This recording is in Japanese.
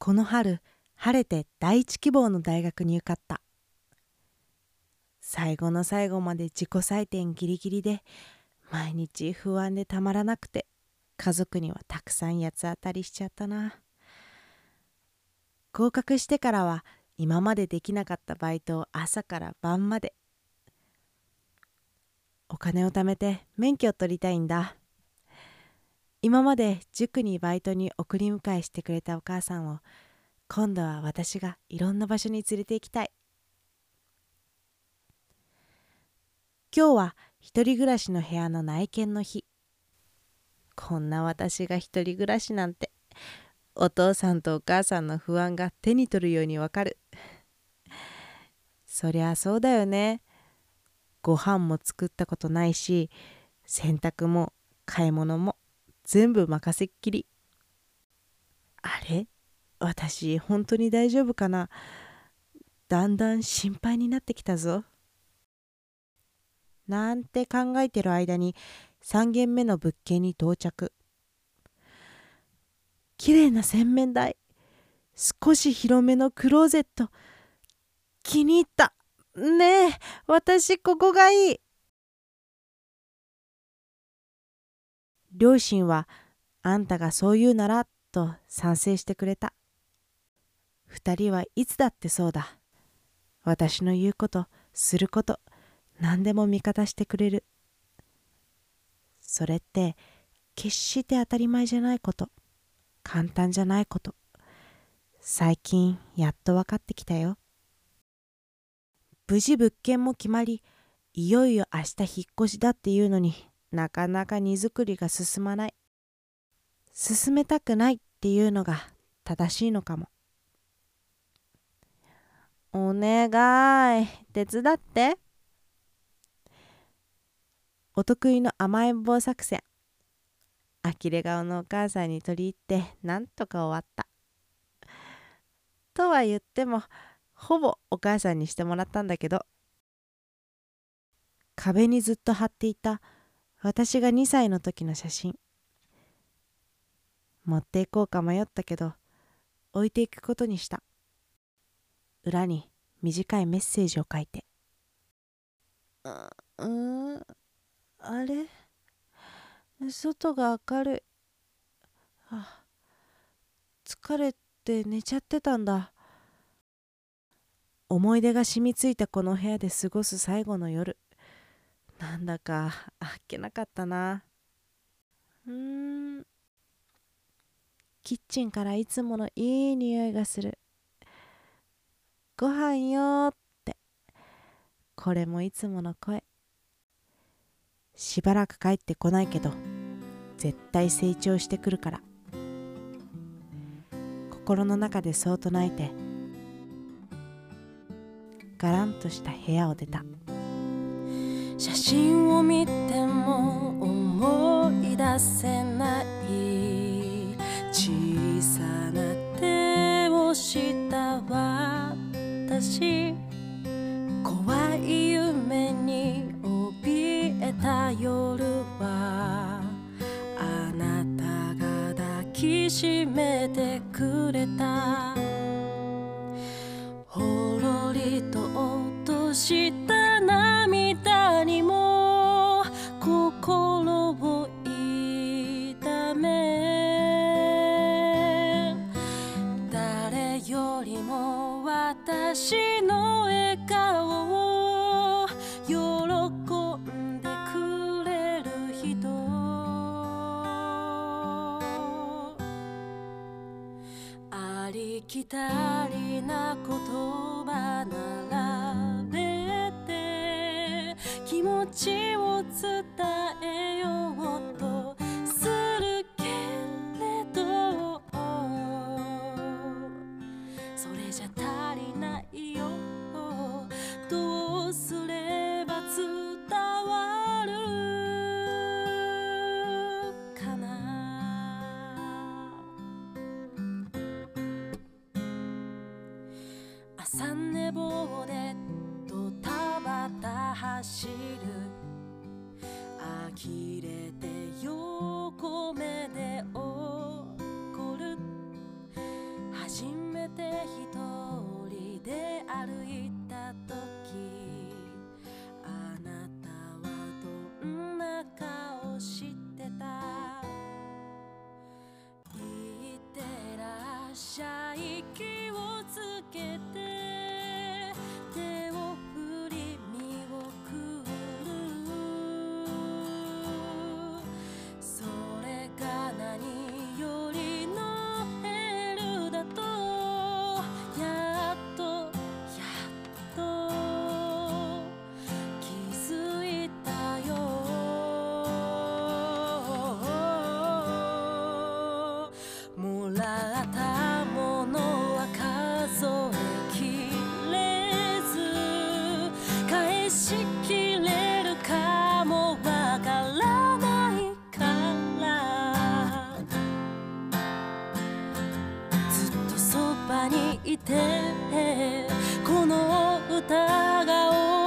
この春、晴れて第一希望の大学に受かった。最後の最後まで自己採点ギリギリで、毎日不安でたまらなくて、家族にはたくさん八つ当たりしちゃったな。合格してからは今までできなかったバイトを朝から晩まで。お金を貯めて免許を取りたいんだ。今まで塾にバイトに送り迎えしてくれたお母さんを、今度は私がいろんな場所に連れて行きたい。今日は一人暮らしの部屋の内見の日。こんな私が一人暮らしなんて、お父さんとお母さんの不安が手に取るようにわかる。そりゃそうだよね。ご飯も作ったことないし、洗濯も買い物も全部任せっきり。あれ、私本当に大丈夫かな。だんだん心配になってきたぞ。なんて考えてる間に3軒目の物件に到着。綺麗な洗面台、少し広めのクローゼット、気に入った。ねえ、私ここがいい。両親はあんたがそう言うならと賛成してくれた。二人はいつだってそうだ。私の言うこと、すること、何でも味方してくれる。それって決して当たり前じゃないこと、簡単じゃないこと。最近やっと分かってきたよ。無事物件も決まり、いよいよ明日引っ越しだっていうのになかなか荷造りが進まない。進めたくないっていうのが正しいのかも。お願い、手伝って。お得意の甘えん坊作戦。呆れ顔のお母さんに取り入ってなんとか終わった。とは言ってもほぼお母さんにしてもらったんだけど、壁にずっと貼っていた私が2歳の時の写真。持っていこうか迷ったけど置いていくことにした。裏に短いメッセージを書いて。あれ、外が明るい。疲れて寝ちゃってたんだ。思い出が染みついたこの部屋で過ごす最後の夜。なんだかあっけなかったな。キッチンからいつものいい匂いがする。ご飯よーって。これもいつもの声。しばらく帰ってこないけど絶対成長してくるから。心の中でそう唱えてガランとした部屋を出た。 写真を見ても思い出せない。小さな手をした私、怖い夢に怯えた夜はあなたが抱きしめてくれた。ほろりと落とした涙にも心を痛め、誰よりも私の笑顔を喜んでくれる人、ありきたりな言葉並べて気持ちを伝えようとするけれど、それじゃ足りないよ。どうすれば伝わるかな。朝寝坊でドタバタ走る、呆れて横目で怒る、初た息をつけて手を振り見送る。それが何よりのエールだとやっと気づいたよ。もらったものは数えきれず返しきれるかもわからないからずっとそばにいてこの歌が